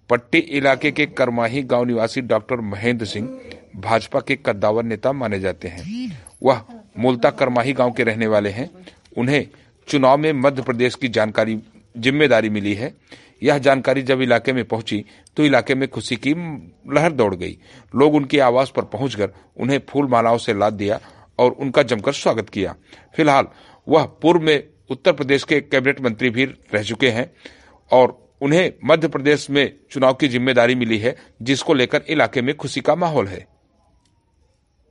पट्टी इलाके के करमाही गांव निवासी डॉक्टर महेंद्र सिंह भाजपा के कद्दावर नेता माने जाते हैं। वह मूलतः करमाही गांव के रहने वाले हैं। उन्हें चुनाव में मध्य प्रदेश की जिम्मेदारी मिली है। यह जानकारी जब इलाके में पहुंची तो इलाके में खुशी की लहर दौड़ गई। लोग उनके आवास पर पहुंचकर उन्हें फूल मालाओं से लाद दिया और उनका जमकर स्वागत किया। फिलहाल वह पूर्व में उत्तर प्रदेश के कैबिनेट मंत्री भी रह चुके हैं और उन्हें मध्य प्रदेश में चुनाव की जिम्मेदारी मिली है, जिसको लेकर इलाके में खुशी का माहौल है।